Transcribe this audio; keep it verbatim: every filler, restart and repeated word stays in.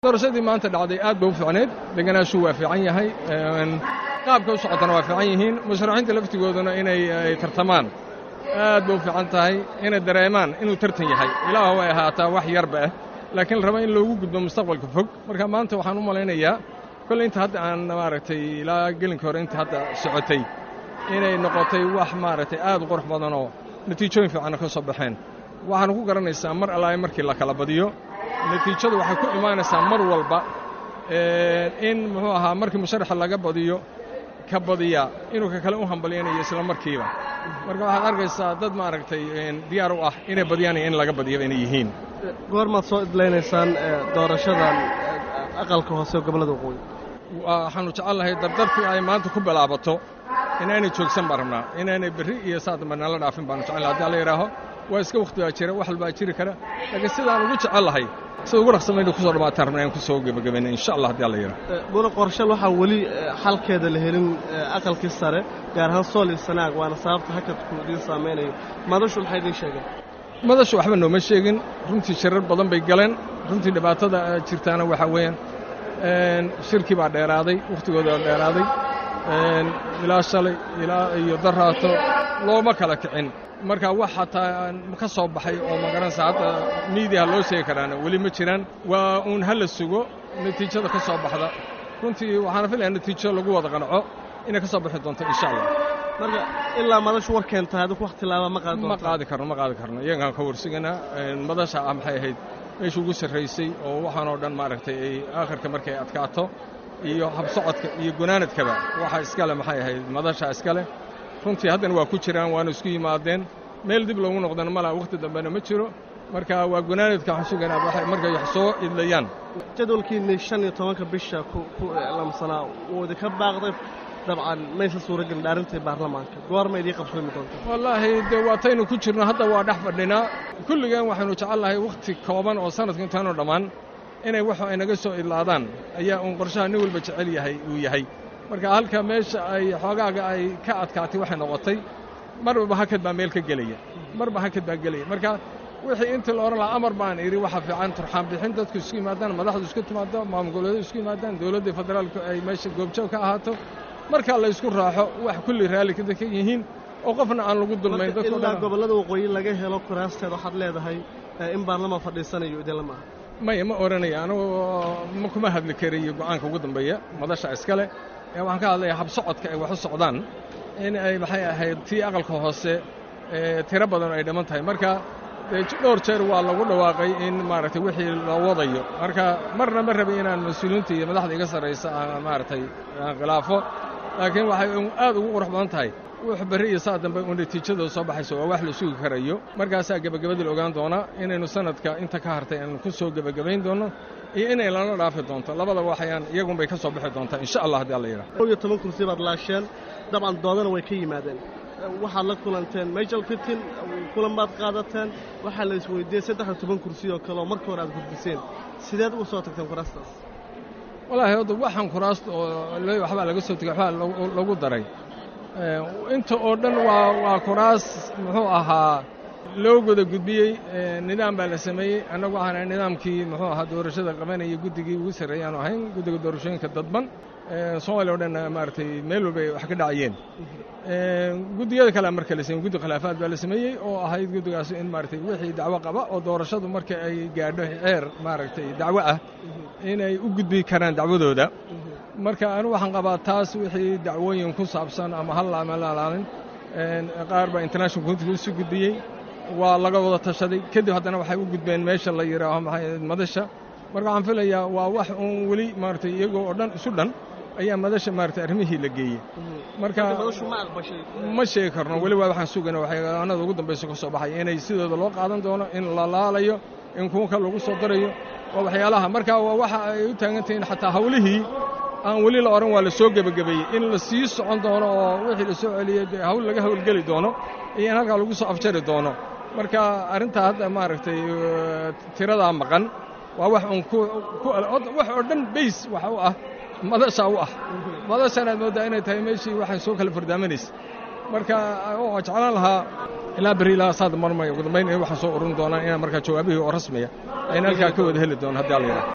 doorashadii maanta dhacday aad bay u fiicneed deganaashu waa fiican yahay qaabka u socotana waa fiican yihiin musharaxiinta laftigooduna inay tartamaan aad bay u fiican tahay inay dareemaan inuu tartan yahay ilaahu way ahaataa wax yarba ah laakiin la raba in loogu gudbo mustaqbalka fog marka maanta waxaan u malaynayaa kole inta hadda aan maaragtay ilaa gelinka hore inta hadda socotay inay noqotay wax maaragtay aad u qurux badan oo natiijooyin fiican ka soo baxeen waxaan ku garanaysaa mar allaay markii la kala badiyo natiijadu waxay ku imaanaysaa mar walba in muxuu ahaa markii musharaxa laga badiyo ka badiya inuu ka kale u hambalyanayo isla markiiba marka waxaad arkaysaa dad maaragtay diyaar u ah inay badiyaan in laga badiyo inay yihiin goormaad soo idlaynaysaan doorashadan aqalka hoose ee gobolada waqooyi waxaanu jecelnahay dardartii ay maanta ku bilaabato inaanay joogsan baan rabnaa inaanay berri iyo saadamba nala dhaafin baanu jecelnahay haddii alla yidhaaho waa iska wakhti baa jira wax walbaa jiri kara laakiin sidaan ugu jecellahay sida ugu dhaqsamayna ku soo dhamaataan rabnaa in ku soo gebagabayna insha allah haddii alla yidhaaho buna qorshal waxaa weli xalkeeda la helin aqalkii sare gaar ahaan sool iyo sanaag waana sababta hakadku idiin saamaynayo madashu maxay idiin sheegeen madashu waxba nooma sheegin runtii shirar badan bay galeen runtii dhibaatada jirtaana waxaa weeyaan shirkii baa dheeraaday wakhtigooda dheeraaday ilaa shalay ilaa iyo daraato looma kala kicin marka wax xataa ka soo baxay oo magaranaysa hadda miidiyaha loo sheegi karaana weli ma jiraan waa uun hala sugo natiijada ka soo baxda runtii waxaana filayaa natiijo lagu wada qanco inay ka soo bixi doonto insha allah marka ilaa madashu war keenta adigu wax tilaaba ma qaadi ma qaadi karno ma qaadi karno iyagaan ka warsiganaa madasha ah maxay ahayd meesha ugu sarraysay oo waxaan oo dhan maaragtay ay aakhirka markay adkaato iyo habsocodka iyo gunaanadkaba waxa iskale maxay ahayd madasha iskale runtii haddana waa ku jiraan waana isku yimaadeen meel dib loogu noqdana malaa wakhti dambena ma jiro marka waa gunaanadka waxaan sugaynaa waxay markay wax soo idlayaan jadwalkiinni shan iyo tobanka bisha ku iclaamsanaa wuu idinka baaqday dabcan maysa suuragelin dhaarintii baarlamaanka goorma idii qabsoomi doonta wallaahi dee waataynu ku jirno hadda waa dhex fadhinaa kulligeen waxaynu jecelnahay wakhti kooban oo sanadka intaanu dhammaan inay wax ay naga soo idlaadaan ayaa uun qorshaha nin walba jecel yahay uu yahay marka halka meesha ay xoogaaga ay ka adkaatay waxay noqotay marba hakad baa meel ka gelaya marba hakad baa gelaya marka wixii intii la odhan lahaa amar baan idhi waxa fiican turxaan bixin dadku isku yimaadaan madaxdu isku timaado maamul goboleedu isku yimaadaan dowladda federaalku ay meesha goobjoog ka ahaato marka la isku raaxo wax kulli raalli ka dadka yihiin oo qofna aan lagu dulmayn dadku ilaa gobolada waqooyi laga helo kuraasteed waxaad leedahay in baarlamaan fadhiisanayo idinla maaha maya ma odhanaya anugu ma kuma hadli karayo go'aanka ugu dambeeya madasha iskale waxaan ka hadlayaa habsocodka ay wax u socdaan in ay maxay ahayd tii aqalka hoose tiro badan ay dhiman tahay marka dhowr jeer waa lagu dhawaaqay in maaragtay wixii loo wadayo marka marna ma rabay inaan mas-uuliyiinta iyo madaxda iga sarraysa aan maaragtay aan khilaafo laakiin waxay aad ugu qurux badan tahay wux berri iyo saa dambe u natiijadooda soo baxayso waa wax la sugi karayo markaasaa gebagabadii la ogaan doonaa inaynu sanadka inta ka hartay aanu ku soo gebagabayn doonno iyo inay lala dhaafi doonto labadaba waxayaan iyagunbay ka soo bixi doontaa insha allah haddii alla yidhaha kow iyo toban kursi baad laasheen dabcan doodana way ka yimaadeen waxaad la kulanteen majal fitin kulan baad qaadateen waxaa la isweydiiyey saddex iyo toban kursi oo kale oo marka hore aad gudbiseen sideed uga soo tagteen kuraastaas wallaahi hadda waxaan kuraasta oo waxbaa laga soo tegay waxbaa lagu daray inta oo dhan waa waa kuraas muxuu ahaa loo goda gudbiyey nidaam baa la sameeyey annagu waxaan ahay nidaamkii muxuu ahaa doorashada qabanaya guddigii ugu sarreeyay aanu ahayn guddiga doorashooyinka dadban soomaaliya o dhan maaragtay meel walba ay wax ka dhacayeen guddiyada kalea marka la sameeyey guddi khilaafaad baa la sameeyey oo ahayd guddigaas in maaragtay wixii dacwo qaba oo doorashadu marka ay gaadho heer maaragtay dacwo ah inay u gudbi karaan dacwadooda marka anu waxaan qabaa taas wixii dacwooyin ku saabsan ama hal ama laalaalin qaar baa international community isu gudbiyey waa laga wada tashaday kadib haddana waxay u gudbeen meesha la yidhaaho maxay madasha marka waxaan filayaa waa wax uun weli maaragtay iyagoo oo dhan isu dhan ayaa madasha maaragtay arrimihii la geeyey marka ma sheegi karno weli waa waxaan sugayna waxyaanada ugu dambaysa ka soo baxay inay sidooda loo qaadan doono in la laalayo in kuwa kale lagu soo darayo waa waxyaalaha marka waa waxa ay u taagan tahiin xataa hawlihii aan weli la odhan waa la soo gebagabeeyey in la sii socon doono oo wixii la soo celiyey dee hawl laga hawlgeli doono iyo in halkaa lagu soo afjari doono marka arrintaa hadda maaragtay tiradaa maqan waa wax uun wax oo dhan bays waxa u ah madasha u ah madashanaad mooddaa inay tahay meeshii waxay soo kala fardaamanaysa marka oo jeclaan lahaa ilaa berri ilaa saad marmay ugu dambayn waxaan soo ururin doonaa inaan markaa jawaabihii oo rasmiya ayna halkaa ka wada heli doono haddii alla yidhaha